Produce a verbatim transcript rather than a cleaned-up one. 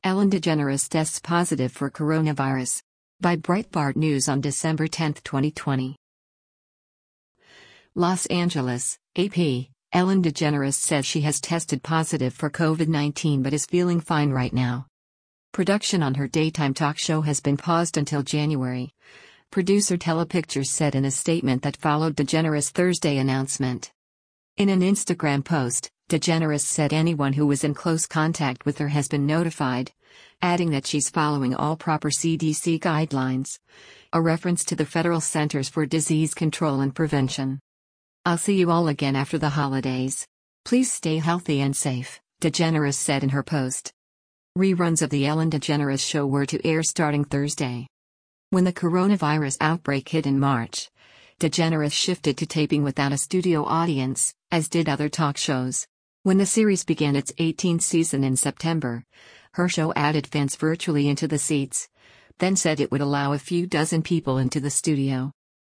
Ellen DeGeneres tests positive for coronavirus. By Breitbart News on December tenth, twenty twenty. Los Angeles, A P. Ellen DeGeneres says she has tested positive for COVID nineteen but is feeling fine right now. Production on her daytime talk show has been paused until January. Producer Telepictures said in a statement that followed DeGeneres' Thursday announcement. In an Instagram post, DeGeneres said anyone who was in close contact with her has been notified, adding that she's following all proper C D C guidelines, a reference to the Federal Centers for Disease Control and Prevention. "I'll see you all again after the holidays. Please stay healthy and safe," DeGeneres said in her post. Reruns of The Ellen DeGeneres Show were to air starting Thursday. When the coronavirus outbreak hit in March, DeGeneres shifted to taping without a studio audience, as did other talk shows. When the series began its eighteenth season in September, her show added fans virtually into the seats, then said it would allow a few dozen people into the studio.